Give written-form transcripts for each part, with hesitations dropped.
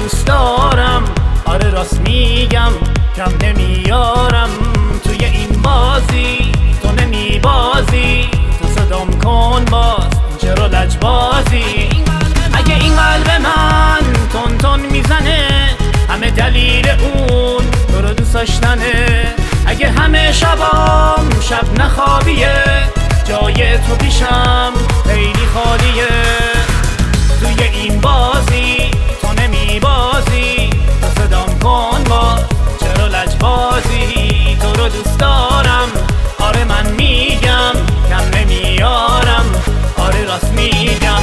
دوست دارم، آره راست میگم کم نمیارم. توی این بازی تو نمیبازی، تو صدام کن باز چرا لجبازی. اگه این قلب من تون تون میزنه، همه دلیل اون تو رو دوست داشتنه. اگه همه شبام شب نخوابیه، جای تو پیشم خیلی خالیه. توی این بازی تو نمیبازی، تو صدام کن باز چرا لجبازی. تو رو دوست دارم، آره من میگم کم نمیارم، آره راست میگم.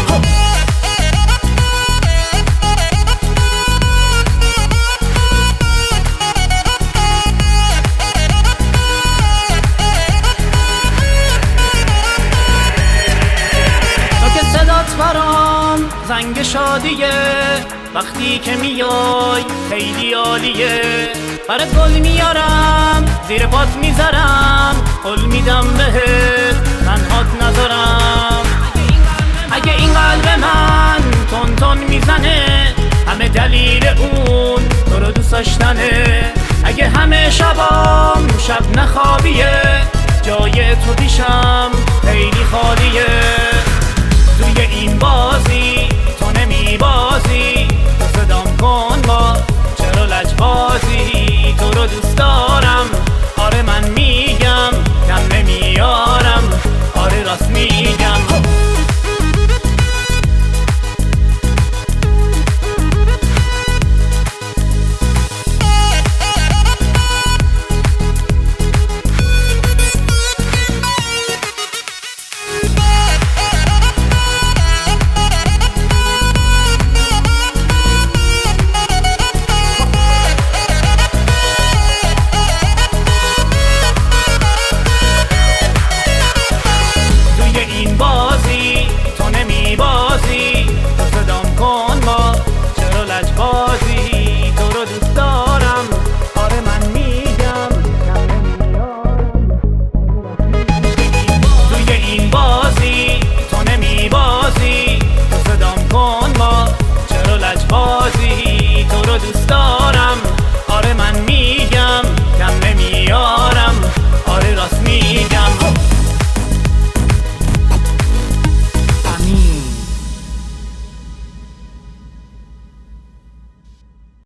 برام زنگ شادیه، وقتی که میای خیلی عالیه. برات گل میارم زیر پات میذارم، قول میدم بهت تنهات نذارم. اگه این قلب من تون تون میزنه، همه دلیل اون تو رو دوست داشتنه. اگه همه شبام شب نخوابیه، جای تو پیشم خیلی خالیه. توی این بازی تو نمیبازی، تو صدام کن باز چرا لجبازی. تو رو دوست دارم، آره من میگم کم نمیارم، آره راست میگم.